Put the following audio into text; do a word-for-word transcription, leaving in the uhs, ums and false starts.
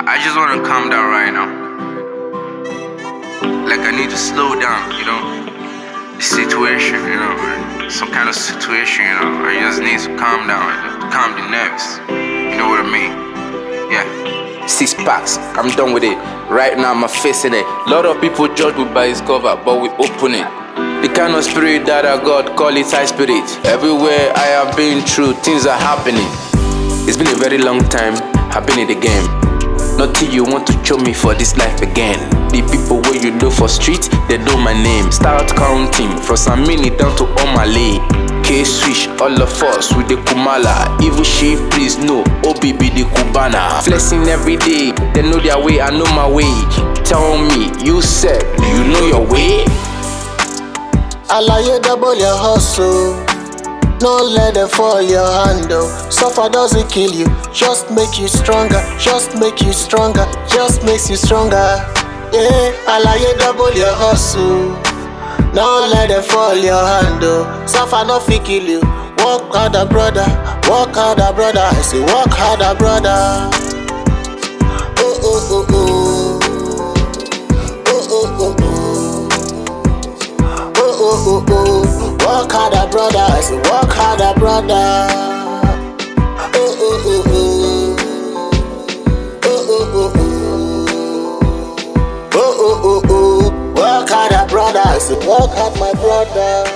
I just want to calm down right now. Like I need to slow down, you know. The situation, you know, some kind of situation, you know. I just need to calm down, calm the nerves. You know what I mean? Yeah. Six packs, I'm done with it. Right now I'm facing it. Lot of people judge me by its cover, but we open it. The kind of spirit that I got, call it high spirit. Everywhere I have been through, things are happening. It's been a very long time, I've been in the game. Not till you want to show me for this life again. The people where you know for street, they know my name. Start counting from Samini down to Omale. K-Switch, all of us with the Kumala. Even she please know, O B B the Cubana. Flexing every day, they know their way, I know my way. Tell me, you said, do you know your way? Alaye double your hustle. No let them fall your handle. Suffer doesn't kill you, just make you stronger. Just make you stronger, just makes you stronger. Yeah, Alaye double your hustle. No let them fall your handle. Suffer no fit kill you. Work harder, brother. Work harder, brother. I say work harder, brother. Oh oh oh oh. Oh oh oh oh. Oh oh oh oh. Work harder, brother. I say work harder, brother. Oh oh oh oh. Oh oh oh oh. Oh oh oh oh. Work harder, brother. I say work hard, my brother.